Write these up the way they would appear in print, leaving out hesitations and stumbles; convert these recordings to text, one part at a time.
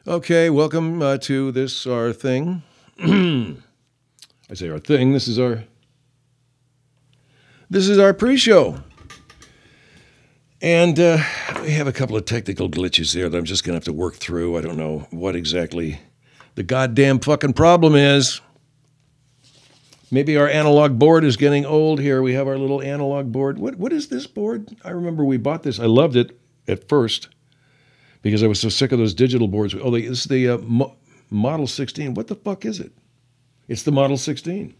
Okay, welcome to this our thing. I say our thing. This is our pre-show, and we have a couple of technical glitches there that I'm just gonna have to work through. I don't know what exactly the goddamn fucking problem is. Maybe our analog board is getting old here. We have our little analog board. What is this board? I remember we bought this. I loved it at first because I was so sick of those digital boards. Oh, this is the Model 16. What the fuck is it? It's the Model 16.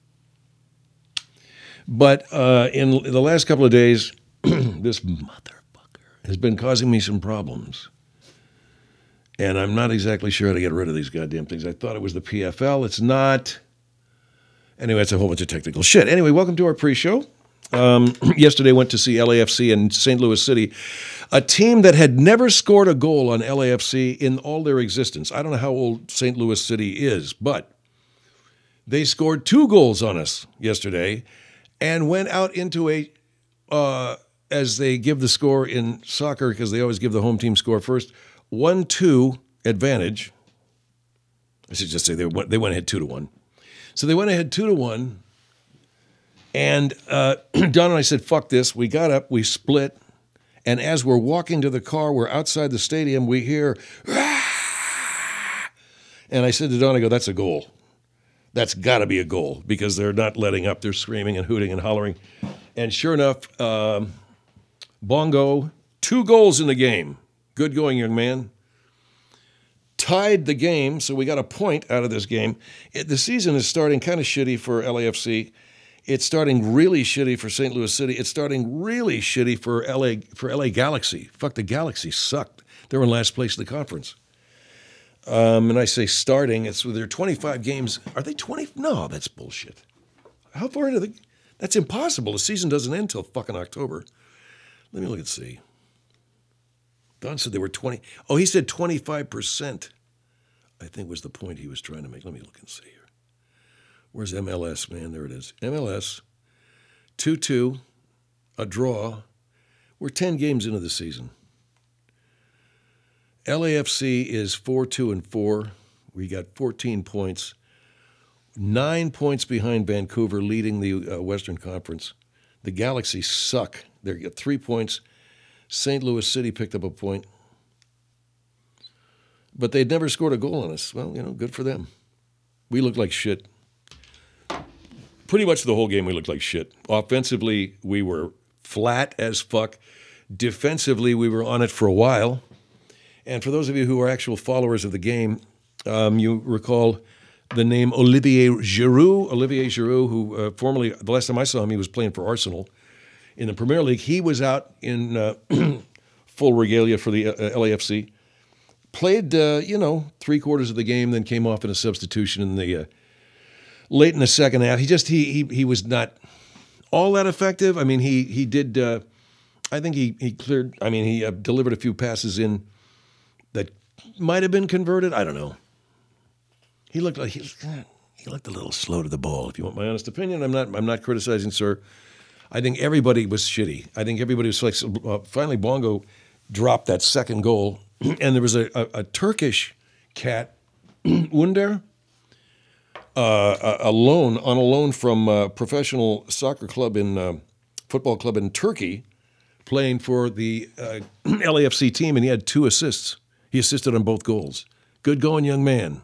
But in the last couple of days, this motherfucker has been causing me some problems. And I'm not exactly sure how to get rid of these goddamn things. I thought it was the PFL. It's not. Anyway, it's a whole bunch of technical shit. Anyway, welcome to our pre-show. Yesterday went to see LAFC in St. Louis City, a team that had never scored a goal on LAFC in all their existence. I don't know how old St. Louis City is, but they scored 2 goals on us yesterday and went out into as they give the score in soccer, because they always give the home team score first, 1-2 advantage. I should just say they went ahead 2-1. So they went ahead 2-1, and Don and I said, fuck this. We got up, we split, and as we're walking to the car, we're outside the stadium, we hear, "Ah!" And I said to Don, I go, that's a goal. That's got to be a goal, because they're not letting up. They're screaming and hooting and hollering. And sure enough, Bongo, 2 goals in the game. Good going, young man. Tied the game, so we got a point out of this game. The season is starting kind of shitty for LAFC. It's starting really shitty for St. Louis City. It's starting really shitty for LA Galaxy. Fuck, the Galaxy sucked. They're in last place in the conference. And I say starting, it's with their 25 games. Are they 20? No, that's bullshit. How far into the... That's impossible. The season doesn't end until fucking October. Let me look and see. Don said they were 20. Oh, he said 25%, I think was the point he was trying to make. Let me look and see here. Where's MLS, man? There it is. MLS, 2-2, a draw. We're 10 games into the season. LAFC is 4-2-4. We got 14 points. 9 points behind Vancouver, leading the Western Conference. The Galaxy suck. They got 3 points. St. Louis City picked up a point. But they'd never scored a goal on us. Well, good for them. We looked like shit. Pretty much the whole game we looked like shit. Offensively, we were flat as fuck. Defensively, we were on it for a while. And for those of you who are actual followers of the game, you recall the name Olivier Giroud. Olivier Giroud, who formerly, the last time I saw him, he was playing for Arsenal in the Premier League. He was out in full regalia for the LAFC. Played, 3/4 of the game, then came off in a substitution in the late in the second half. He was not all that effective. I mean, he did. I think he cleared. I mean, he delivered a few passes in that might have been converted. I don't know. He looked a little slow to the ball. If you want my honest opinion, I'm not criticizing, sir. I think everybody was shitty. I think everybody was like. Finally, Bongo dropped that second goal, and there was a Turkish cat, Wunder, a loan from a professional soccer club football club in Turkey, playing for the LAFC team, and he had 2 assists. He assisted on both goals. Good going, young man.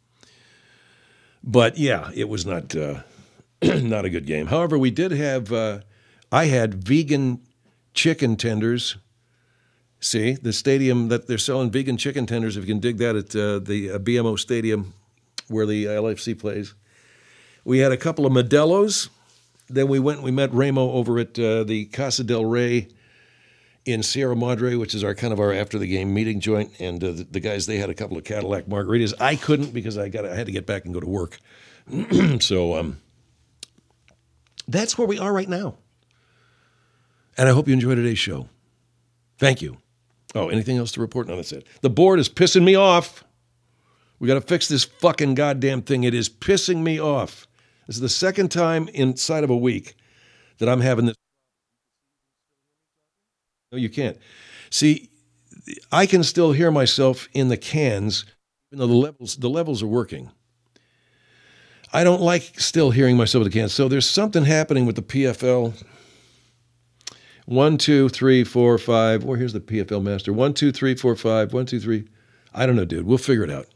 But yeah, it was not not a good game. However, we did have. I had vegan chicken tenders. See, the stadium that they're selling vegan chicken tenders. If you can dig that at the BMO Stadium, where the LAFC plays. We had a couple of Modelo's. Then we met Ramo over at the Casa del Rey in Sierra Madre, which is our after the game meeting joint. And the guys, they had a couple of Cadillac margaritas. I couldn't, because I had to get back and go to work. So that's where we are right now. And I hope you enjoyed today's show. Thank you. Oh, anything else to report? No, that's it. The board is pissing me off. We got to fix this fucking goddamn thing. It is pissing me off. This is the second time inside of a week that I'm having this. No, you can't. See, I can still hear myself in the cans, even though the levels are working. I don't like still hearing myself in the cans. So there's something happening with the PFL. 1, 2, 3, 4, 5. Well, here's the PFL master. 1, 2, 3, 4, 5. 1, 2, 3. I don't know, dude. We'll figure it out.